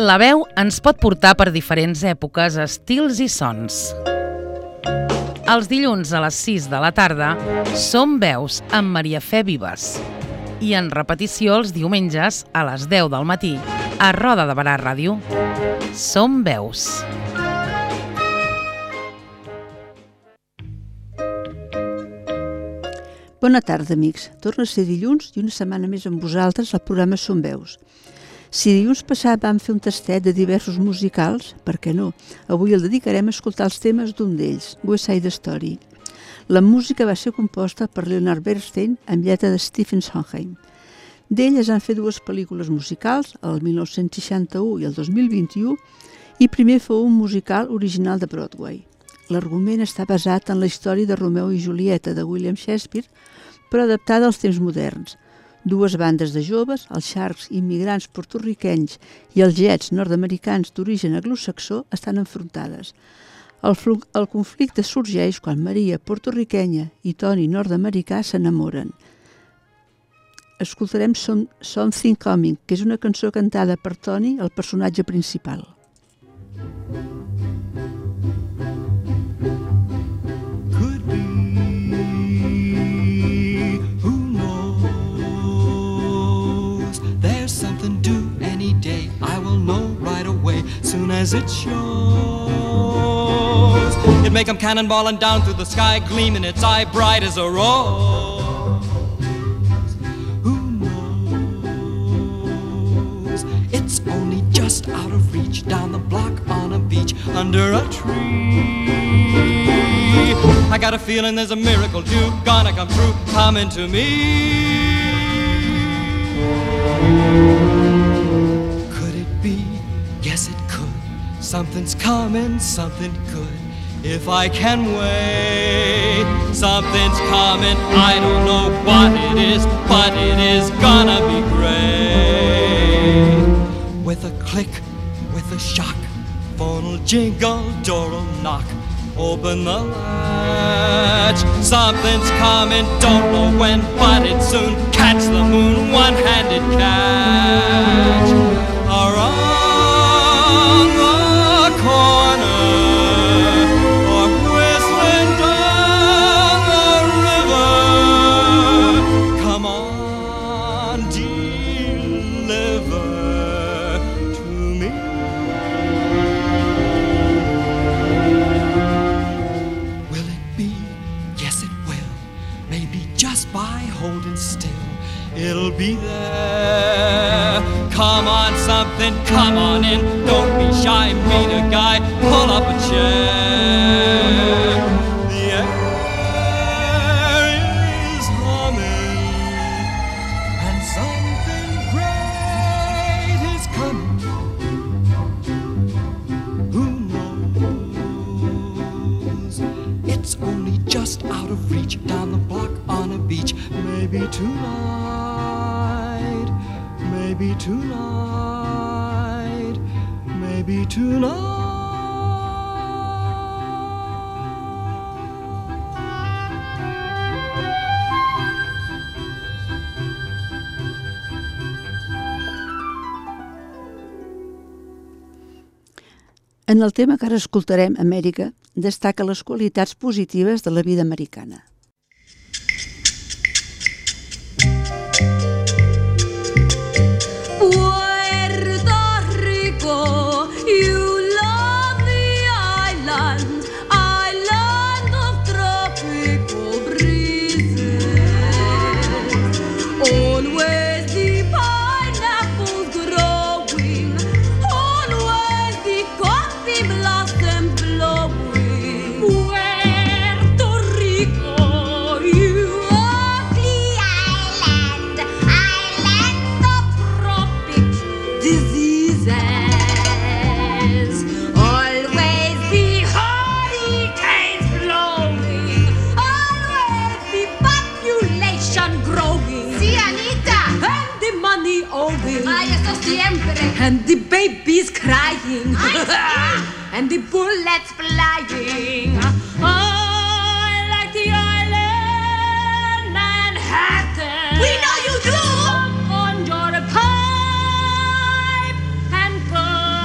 La veu ens pot portar per diferents èpoques, estils i sons. Els dilluns a les 6 de la tarda Som Veus amb Maria Fe Vives i en repetició els diumenges a les 10 del matí a Roda de Barà Ràdio. Som Veus. Bona tarda, amics. Torna a ser dilluns i una setmana més amb vosaltres al programa Som Veus. Si dilluns passat vam fer un tastet de diversos musicals, per què no? Avui el dedicarem a escoltar els temes d'un d'ells, West Side Story. La música va ser composta per Leonard Bernstein amb lletra de Stephen Sondheim. D'ell es van fer dues pel·lícules musicals, el 1961 i el 2021, i primer fou un musical original de Broadway. L'argument està basat en la història de Romeo i Julieta de William Shakespeare, però adaptada als temps moderns. Dues bandes de joves, els Sharks immigrants porto-riquenys i els Jets nord-americans d'origen anglosaxó, estan enfrontades. El conflicte sorgeix quan Maria, porto-riquenya, i Tony, nord-americà, s'enamoren. Escoltarem Something Coming, que és una cançó cantada per Tony, el personatge principal. Soon as it shows, it make 'em cannonballing down through the sky, gleaming its eye bright as a rose. Who knows? It's only just out of reach, down the block on a beach, under a tree. I got a feeling there's a miracle due, gonna come true, coming to me. Yes, it could. Something's coming, something good. If I can wait, something's coming. I don't know what it is, but it is gonna be great. With a click, with a shock, phone'll jingle, door'll knock. Open the latch. Something's coming, don't know when, but it's soon. Catch the moon, one-handed catch. Around the corner, or whistling down the river. Come on, deliver to me. Will it be? Yes, it will. Maybe just by holding still, it'll be there. Come on, something, come on in. Don't be shy, meet a guy, pull up a chair. The air is humming, and something great is coming. Who knows? It's only just out of reach, down the block on a beach. Maybe tonight, maybe tonight, maybe tonight. En el tema que ara escoltarem, Amèrica, destaca les qualitats positives de la vida americana. And the baby's crying and the bullets flying. I like the island Manhattan. We know you do. On your pipe and put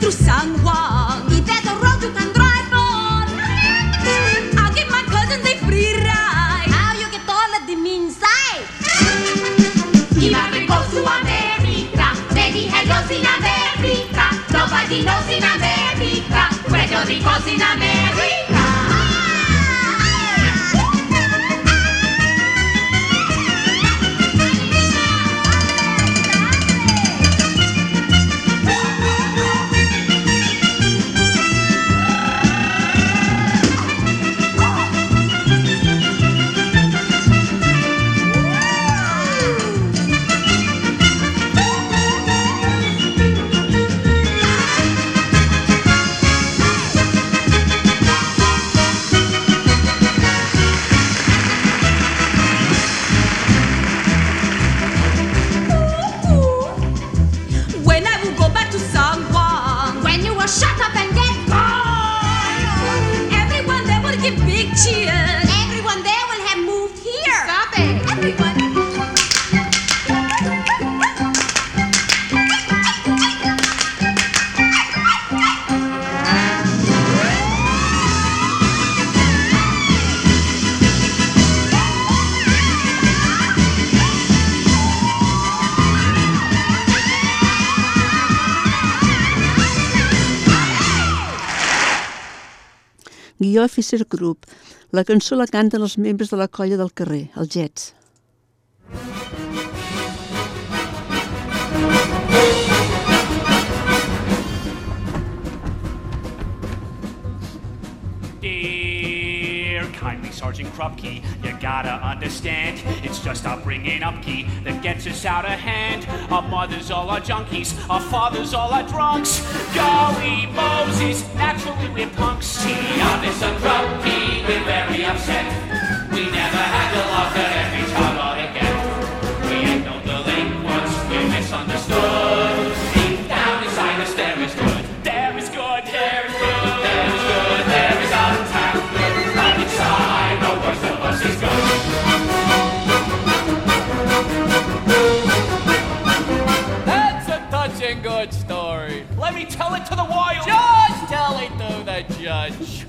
to San Juan. If there's a road you can drive on, I'll give my cousins a free ride. How you get all of them inside? Y Maverick goes to America, many hellos in America. Nobody knows in America, Puerto Rico's in America. Everyone there will have moved here. Stop it. Everyone. Guió Officer Group. La cançó la canten els membres de la colla del carrer, els Jets. Dear kindly Sergeant Krupke, you gotta understand, it's just our bringing up key that gets us out of hand. Our mothers all are junkies, our fathers all are drunks. Golly Moses, naturally we're punks. See, on this Krupke, we're very upset. We never had to laugh at every child again. We ain't no delinquents, we're misunderstood. Deep down inside us there is good. There is good, there is good, there is good, there is untapped good. But inside, the worst of us is good. That's a touching good story. Let me tell it to the wild. Just tell it to the judge.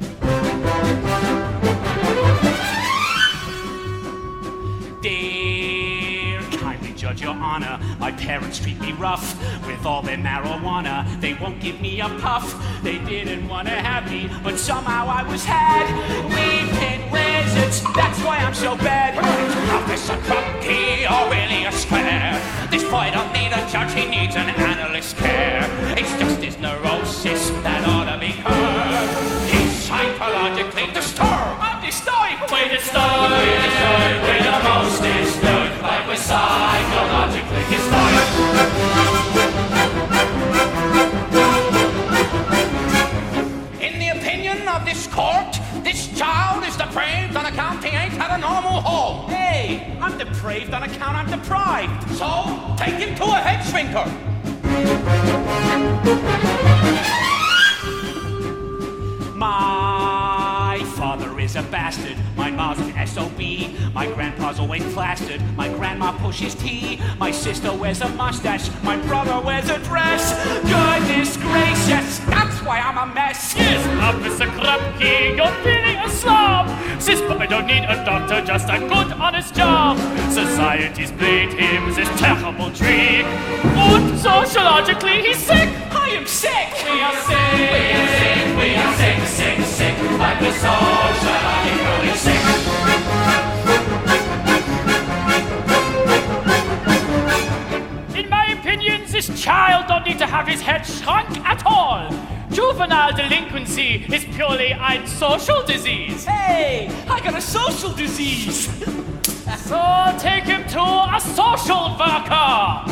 Dear kindly judge, your honor, my parents treat me rough with all their marijuana. They won't give me a puff. They didn't want to have me, but somehow I was had. We've been lizards, that's why I'm so bad. Officer Krupke, or really a square. This boy don't need a judge, he needs an analyst's care. It's just his neurosis that ought to be curbed. He's psychologically disturbed. I'm disturbed. We're disturbed. We're disturbed. We're the most disturbed. Like we're psychologically disturbed. In the opinion of this court, this child is depraved on account he ain't had a normal home. Hey, I'm depraved on account I'm deprived. So, take him to a head shrinker. My father is a bastard. My mom's an S.O.B. My grandpa's always plastered. My grandma pushes tea. My sister wears a mustache. My brother wears a dress. Goodness gracious, that's why I'm a mess. Yes, Officer Krupke, you're feeling a slob. Sis, but I don't need a doctor, just a good, honest job. Society's played him this terrible trick. And sociologically, he's sick. I am sick. We are sick. We are sick. We are sick, sick, sick. Like we're sociologically sick. In my opinion, this child don't need to have his head shrunk at all. Juvenile delinquency is purely a social disease. Hey, I got a social disease. So take him to a social worker.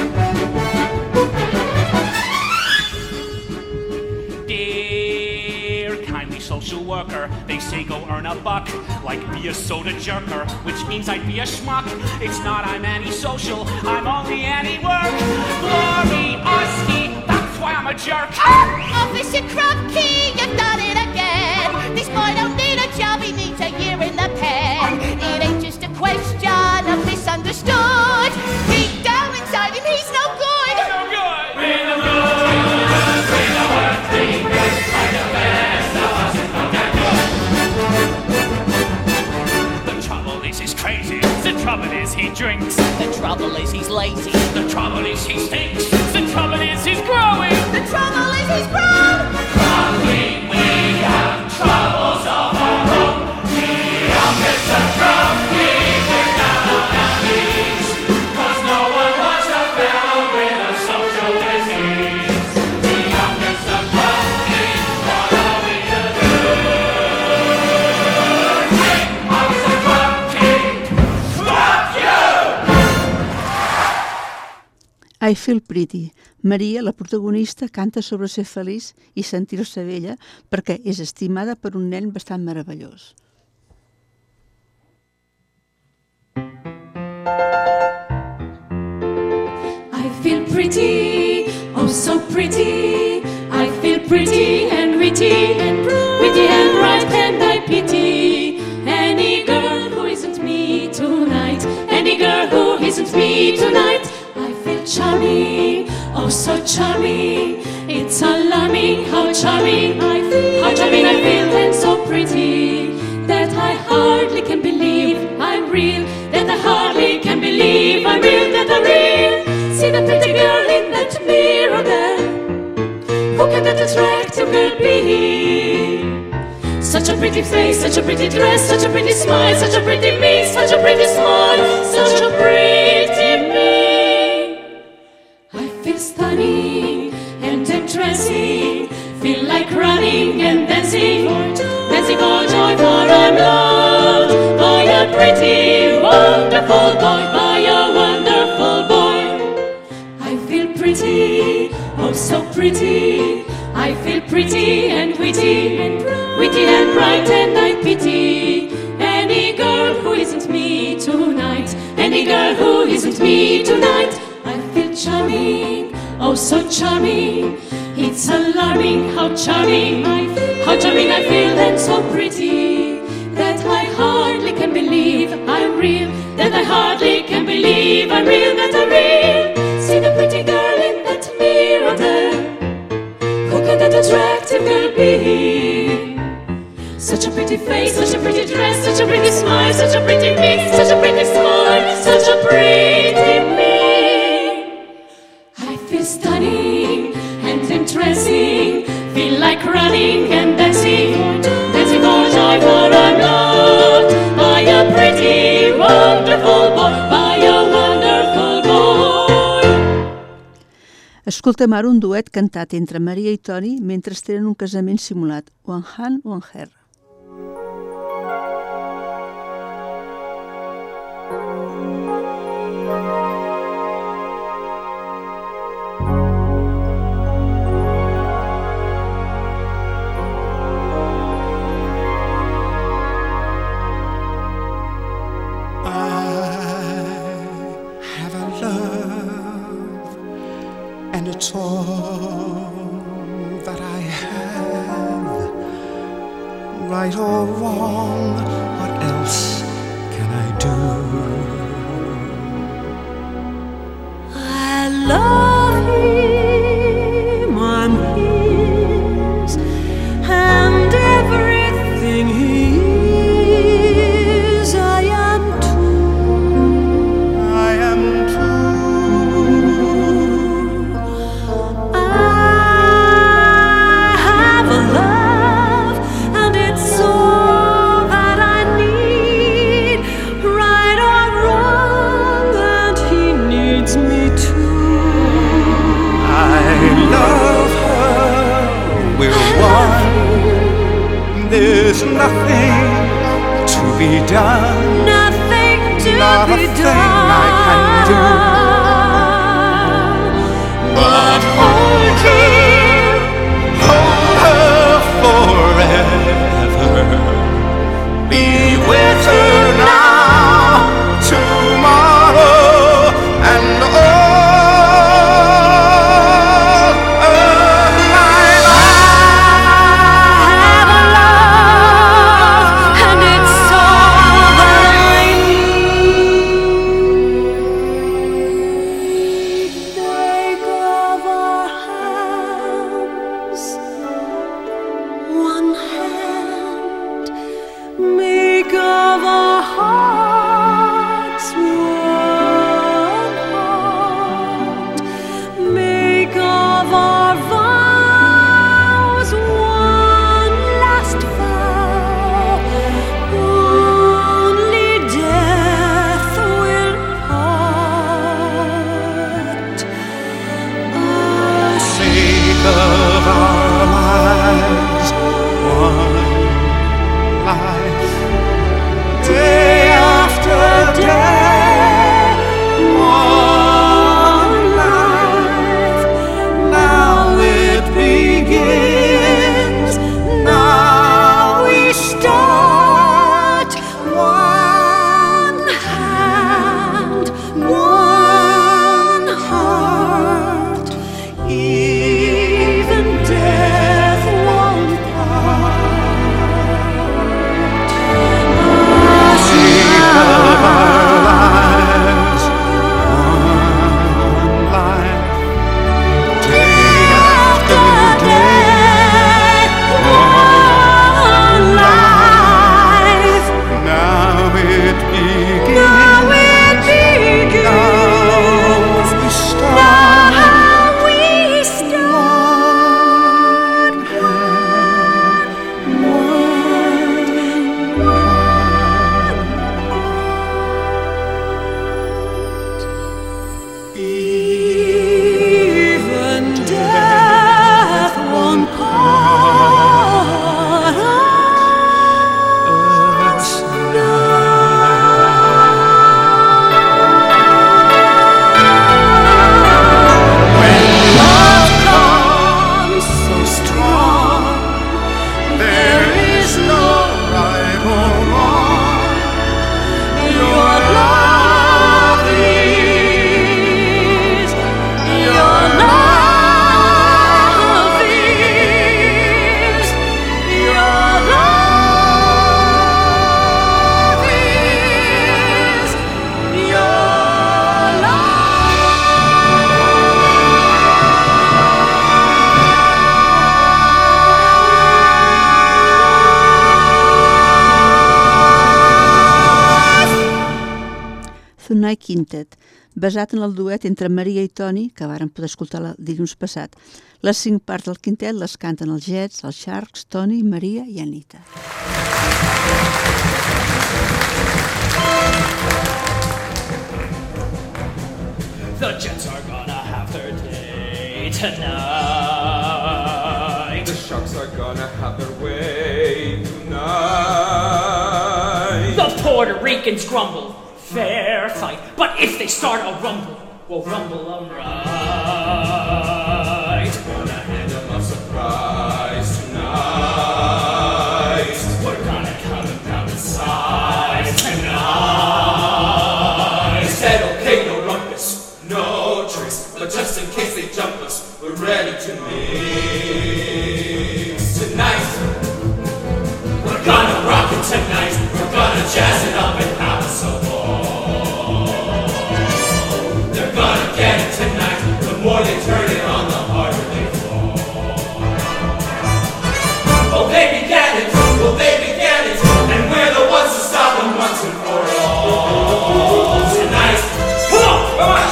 Dear kindly social worker, they say go earn a buck, like be a soda jerker, which means I'd be a schmuck. It's not I'm antisocial, I'm only anti-work. Glory, Oski, that's why I'm a jerk. Officer Krupke, you've done it again. This boy don't need a job, he needs a year in the pen. It ain't just a question of misunderstood. Deep down inside him, he's no good. No good. We're no good. is he stinks. The trouble is he's growing. The trouble is he's proud. Grumpy, we have troubles of our own. The youngest of Grumpy, we're down on our knees. 'Cause no one wants a fellow with a social disease. The youngest of Grumpy, what are we to do? Hey, Officer Grumpy, fuck you! I Feel Pretty. Maria, la protagonista, canta sobre ser feliç i sentir-se vella perquè és estimada per un nen bastant meravellós. I feel pretty, oh so pretty. I feel pretty and witty and bright, and I pity any girl who isn't me tonight. Any girl who isn't me tonight. I feel charming, oh so charming. It's alarming how charming I feel, and so pretty that I hardly can believe I'm real. That I hardly can believe I'm real. That I'm real. See the pretty girl in that mirror there. Who can that attractive girl be? Such a pretty face, such a pretty dress, such a pretty smile, such a pretty me, such a pretty smile, such a pretty me. I feel stunning and entrancing, feel like running and dancing, dancing for joy, for I'm loved by a pretty, wonderful boy, by a wonderful boy. I feel pretty, oh so pretty. I feel pretty and witty and bright, and I pity any girl who isn't me tonight. Any girl who isn't me tonight. I feel charming, oh so charming. It's alarming how charming I feel, and so pretty that I hardly can believe I'm real. That I hardly can believe I'm real. That I'm real. See the pretty girl in that mirror there. Who can that attractive girl be? Such a pretty face, such a pretty dress, such a pretty smile, such a pretty me, such a pretty smile, such a pretty me. I feel stunning and entrancing, feel like running and dancing, dancing for joy, for I'm loved by a pretty, wonderful boy, by a wonderful boy. Escoltem ara un duet cantat entre Maria i Toni mentre tenen un casament simulat, One Hand, One Hair. It's all that I have, right or wrong, what else can I do? I love him, I'm his, and everything he is, I am too. I am too. There's nothing to be done, nothing to not be a thing done. I can do, but hold her forever, be with her now, tomorrow, and all. Take of Tonight Quintet, basat en el duet entre Maria i Tony, que varen poder escoltar el dilluns passat. Les 5 parts del quintet les canten els Jets, els Sharks, Tony, Maria i Anita. The Jets are gonna have their day tonight. The Sharks are gonna have their way tonight. The Puerto Ricans grumble, fair fight. But if they start a rumble, we'll rumble 'em right. Gonna hand them a surprise tonight. We're gonna cut 'em down to size tonight. They said, okay, no rumpus, no tricks, but just in case they jump us, we're ready to mix tonight. We're gonna rock it tonight. We're gonna jazz it up and have a solo. They're gonna get it tonight. The more they turn it on, the harder they fall. Oh baby, get it, oh baby, get it, and we're the ones to stop them once and for all. Tonight, come on, come on.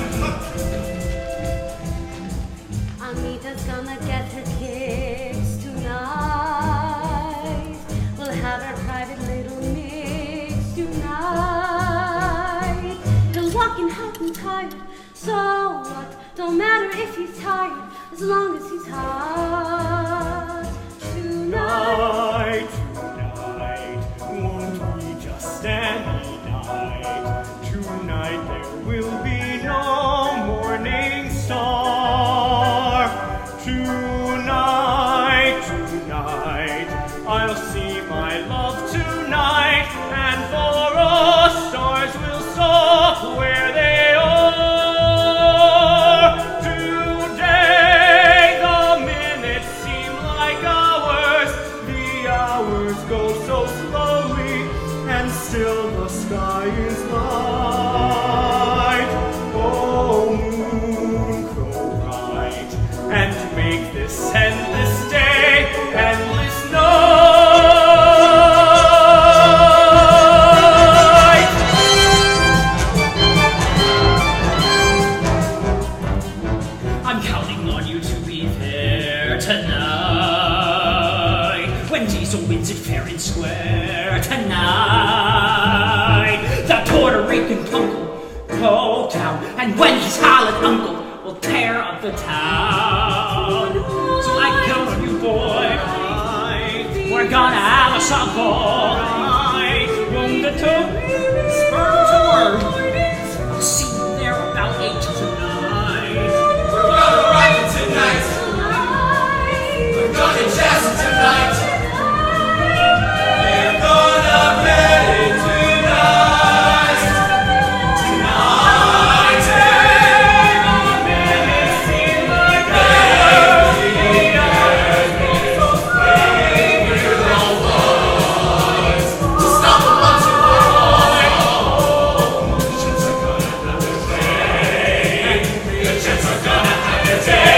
Anita's gonna get her kicks tonight. We'll have our private little mix tonight. He'll walk in hot and tired, so what? Don't matter if he's tired, as long as he's hot tonight. Tonight, won't be just any night. Tonight there will be no morning star. Tonight, I'll see my love tonight, and for us stars will stop where they are. Today the minutes seem like hours, the hours go so slowly, and still the sky is light. Oh, moon, grow bright, and make this endless day endless night. I'm counting on you to be there tonight. When Diesel wins it fair and square tonight. The Puerto Rican uncle go down, and when he's hollered uncle, we'll tear up the town. So I count on you, boy. We're gonna have a song call. Wounded to spur to word. I'll see you there about 8 tonight. We're gonna rock it tonight. We're gonna jazz it tonight. We're gonna get it tonight. Tonight, the minutes seem like hours. We're the ones to stop them once and for all. The Jets are gonna have their day. The Jets are gonna have their day.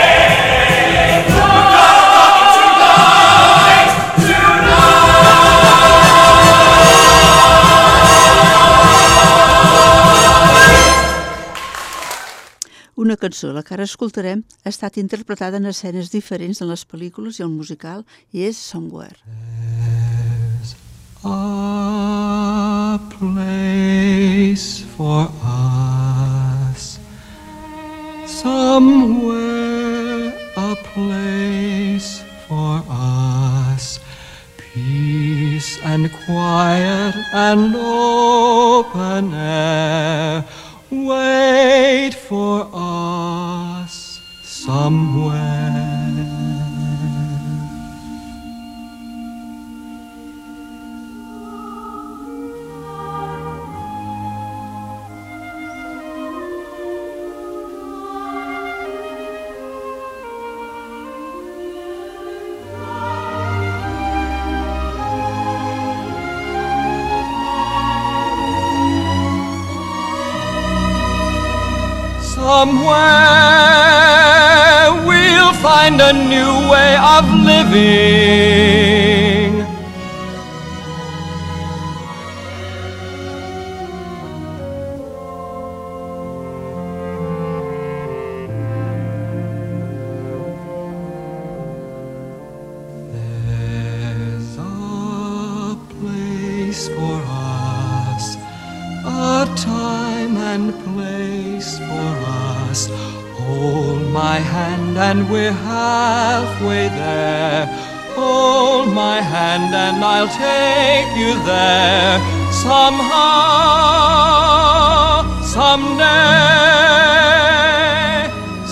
Una cançó, la que ara escoltarem, ha estat interpretada en escenes diferents en les pel·lícules i el musical, i és Somewhere. A place for us, somewhere, a place for us, peace and quiet and open air, wait for us somewhere. Somewhere we'll find a new way of living. place for us. Hold my hand and we're halfway there. Hold my hand and I'll take you there. Somehow, someday,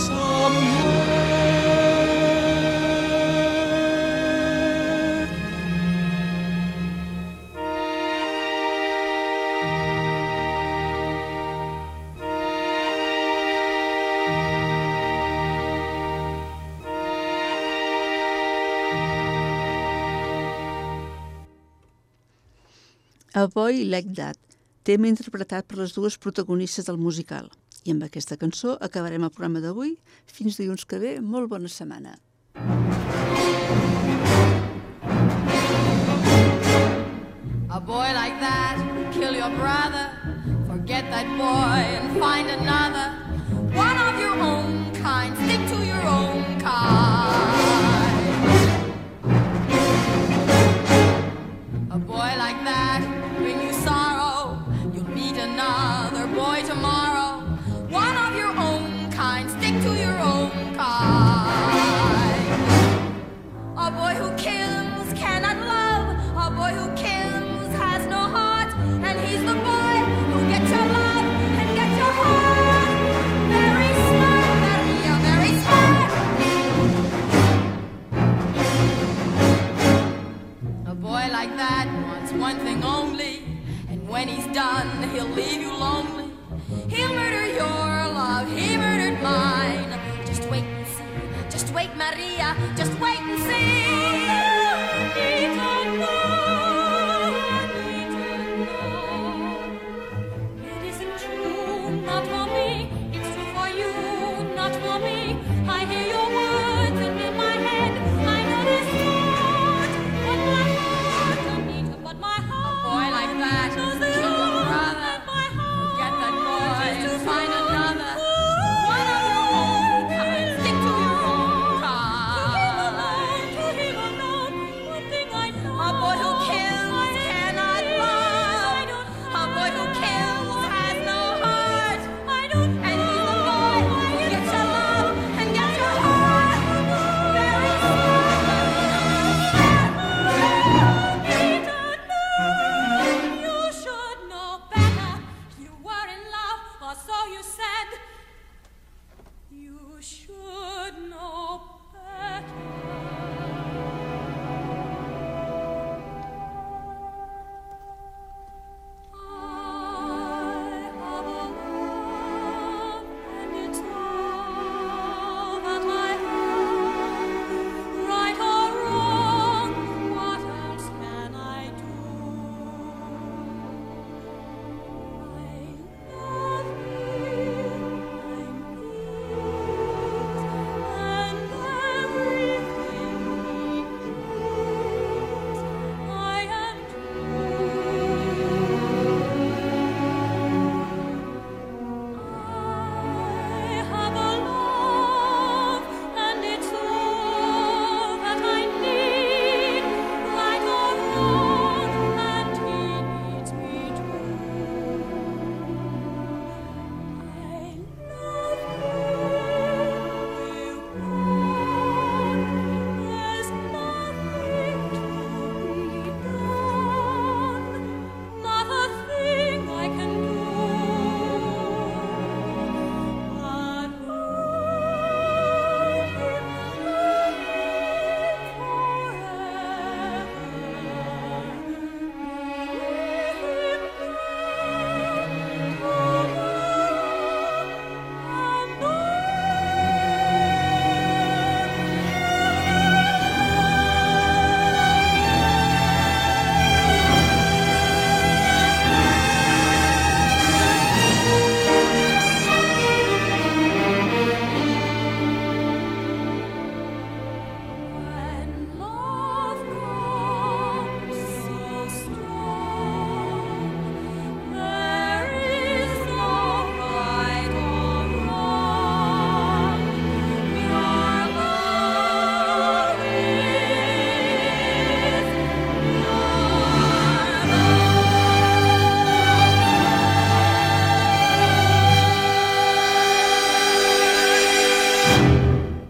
A Boy Like That, tema interpretat per les dues protagonistes del musical. I amb aquesta cançó acabarem el programa d'avui. Fins dilluns que ve, molt bona setmana. A boy like that will kill your brother. Forget that boy and find another. One of your own kind, stick to your own kind. A boy like that bring you sorrow. You'll meet another boy tomorrow. One of your own kind, stick to your own kind. A boy who kills cannot love. A boy who kills has no heart. And he's the boy who gets your love and gets your heart. Very smart, Maria, very smart. A boy like that wants one thing only, and when he's done, he'll leave you lonely. He'll murder your love, he murdered mine. Just wait and see, just wait, Maria.